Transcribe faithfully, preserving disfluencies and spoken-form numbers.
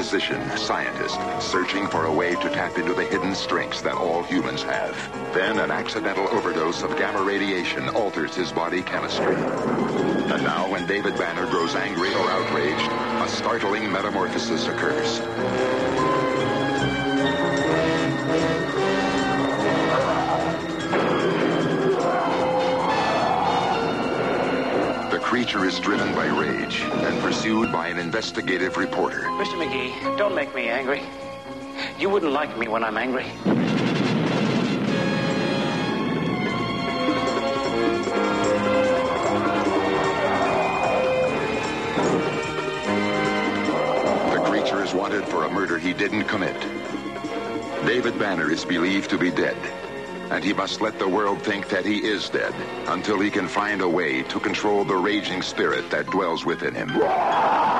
physician, scientist, searching for a way to tap into the hidden strengths that all humans have. Then an accidental overdose of gamma radiation alters his body chemistry. And now when David Banner grows angry or outraged, a startling metamorphosis occurs. The creature is driven by rage and pursued by an investigative reporter. Mister McGee, don't make me angry. You wouldn't like me when I'm angry. The creature is wanted for a murder he didn't commit. David Banner is believed to be dead, and he must let the world think that he is dead until he can find a way to control the raging spirit that dwells within him.